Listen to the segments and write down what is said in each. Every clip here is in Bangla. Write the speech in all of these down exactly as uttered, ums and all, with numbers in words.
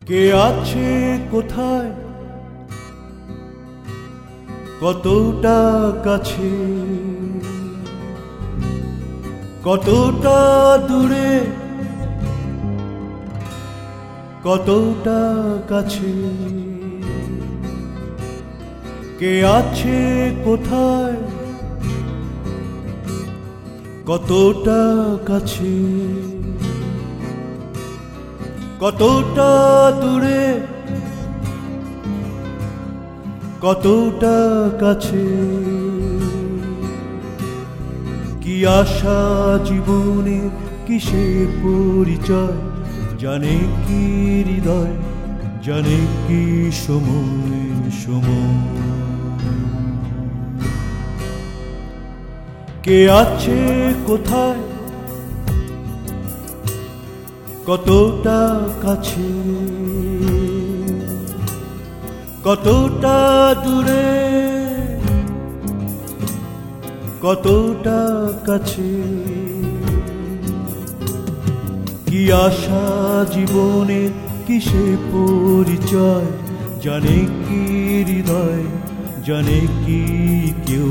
কে আছে কোথায়, কতটা কাছে, কতটা দূরে, কতটা কাছে। কে আছে কোথায়, কতটা কাছে, কতটা দূরে, কতটা কাছে। কি আশা জীবনে, কিসে পরিচয়, জানে কি হৃদয়, জানে কি সময় সময়। কে আছে কোথায়, কতটা কাছে, কতটা দূরে, কতটা কাছে। কি আশা জীবনে, কিসে পরিচয়, জানে কি হৃদয়, জানে কি কেউ।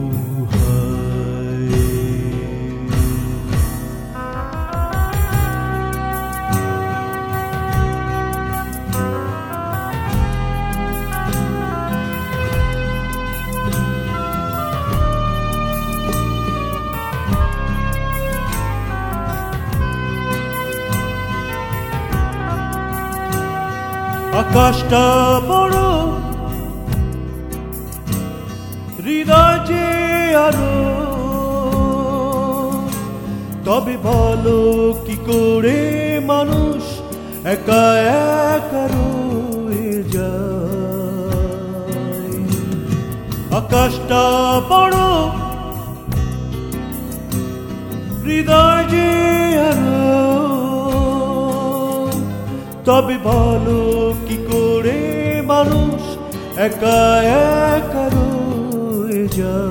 আকাশটা বড়, হৃদয় যে আরো, তবে বলো কি করে মানুষ একা একা রয়ে যায়। আকাশটা বড়, হৃদয় যে আরো, তবে বলো কি করে মানুষ একা একা রয়ে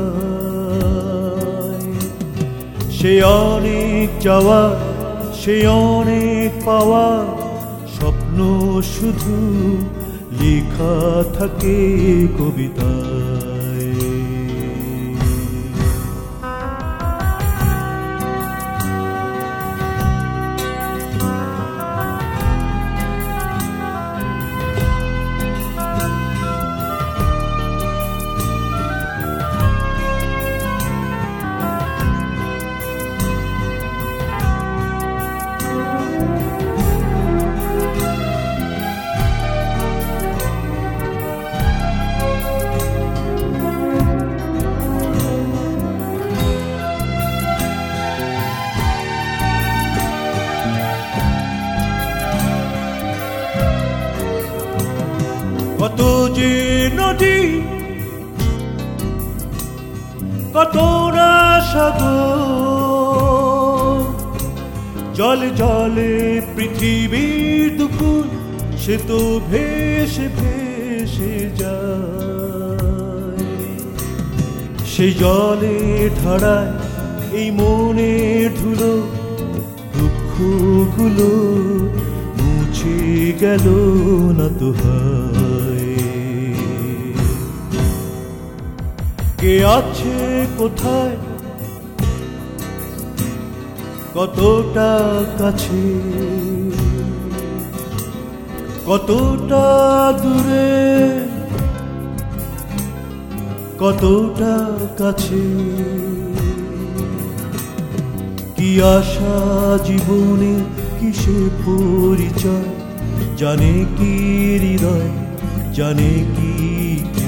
যায়। সে অনেক যাওয়া, সে অনেক পাওয়া, স্বপ্ন শুধু লেখা থাকে কবিতায়। কত যে নদী, কত না সাগর, জলে জলে পৃথিবীর দুকুল, সে তো ভেসে ভেসে যায়। সেই জলে ধারায় এই মনে ধুলো, দুঃখগুলো মুছে গেল না তো হয়। কে আছে কোথায়, কতটা কাছে, কতটা দূরে, কতটা কাছে। কি আশা জীবনে, কিসে পরিচয়, জানে কি হৃদয়, জানে কি